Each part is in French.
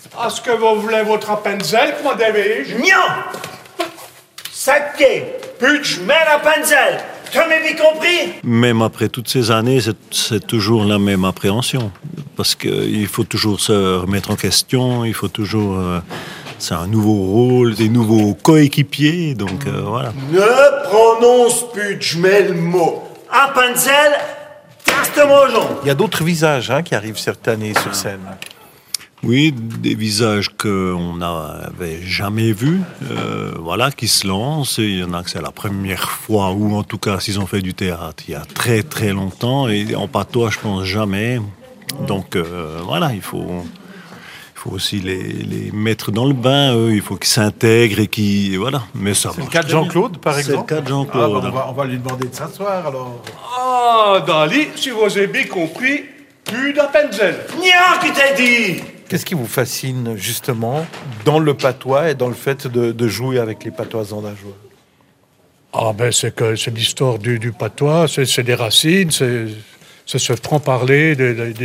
Est-ce que vous voulez votre Appenzell, comment devais-je? Non! Saqué, Putschmel Appenzell. Tu m'as bien compris? Même après toutes ces années, c'est toujours la même appréhension. Parce qu'il faut toujours se remettre en question, il faut toujours... c'est un nouveau rôle, des nouveaux coéquipiers, donc voilà. Ne prononce Putschmel le mot. Appenzell, casse-moi au Il y a d'autres visages qui arrivent cette année sur scène. Oui, des visages qu'on n'avait jamais vus, voilà, qui se lancent. Il y en a que c'est la première fois, ou en tout cas, s'ils ont fait du théâtre il y a très très longtemps, et en patois, je pense jamais. Donc voilà, il faut aussi les mettre dans le bain, eux, il faut qu'ils s'intègrent et qu'ils... Voilà, mais ça C'est le cas de Jean-Claude, par exemple? C'est le cas de Jean-Claude. On va lui demander de s'asseoir, alors. Ah, Dali, si vous avez bien compris, plus d'Appenzell. Nia, qui t'a dit? Qu'est-ce qui vous fascine, justement, dans le patois et dans le fait de jouer avec les patois andajois? Ah ben c'est l'histoire du patois, c'est des racines, c'est ce franc-parler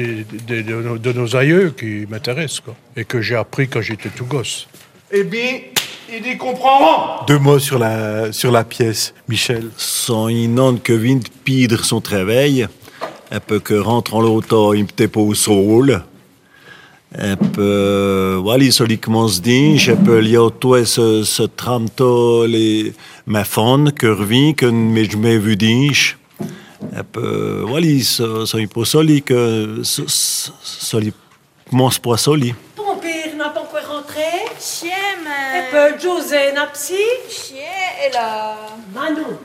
de nos aïeux qui m'intéresse, quoi. Et que j'ai appris quand j'étais tout gosse. Eh bien, ils y comprendront. 2 mots sur la pièce, Michel. Sans innan que vint pidre son réveil, un peu que rentre en l'auto, il peut pas au sol. Un peu, voilà, celui qui commence dinch, un peu liauto ce tramto les ma fond que revient que mais je m'ai vu dinch. Un peu, voilà, ça il peut soli que soli commence pour soli. Ton père n'a pas encore rentré? Chien, mais... Et peu José n'a psy? Chien est là. Manon,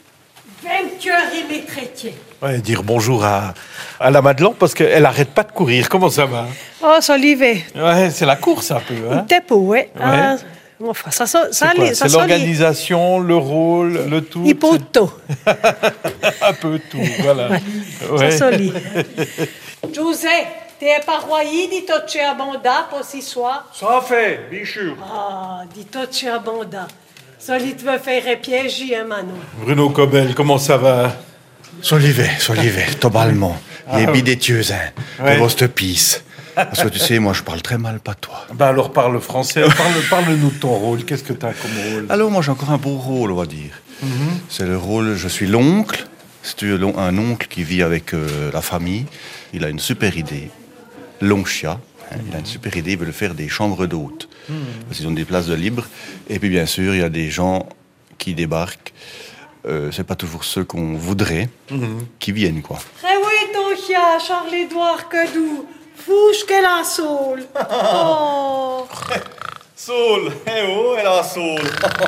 20 heures il m'est traité. Ouais, dire bonjour à la Madelon, parce qu'elle arrête pas de courir. Comment ça va? Oh, ça l'hiver. Ouais, c'est la course un peu. T'es pas, ouais. Enfin, C'est l'organisation, le rôle, le tout. Il peut tout. Un peu tout, voilà. Ouais. Ça soli. José, t'es paroyer dit toi tu abonda pour ce soir? Ça fait, bien sûr. Ah, dis toi tu abonda. Soli te veut faire piéger, hein, Manon. Bruno Cobel, comment ça va? Solivé, totalement. Il est bidétieuse, de votre pisse. Parce que tu sais, moi, je parle très mal patois. Ben alors, parle français, parle-nous de ton rôle. Qu'est-ce que t'as comme rôle? Alors, moi, j'ai encore un beau rôle, on va dire. C'est le rôle, je suis l'oncle. C'est un oncle qui vit avec la famille. Il a une super idée. L'onchia. Il a une super idée, il veut le faire des chambres d'hôtes. Parce qu'ils ont des places de libre. Et puis, bien sûr, il y a des gens qui débarquent. C'est pas toujours ceux qu'on voudrait qui viennent, quoi. Eh oui, ton chien, Charles-Édouard Cadou. Fouche qu'elle a saule. Oh. Saul, eh oh, elle a Saul.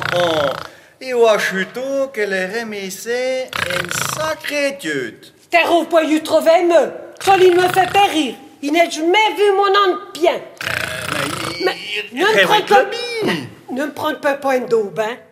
Et Wachuto, qu'elle est remissée une sacrée tute. T'es au point du trouver me. Ça, il me fait périr. Il n'a jamais vu mon âne bien. Mais ne me prends pas un dos, ben.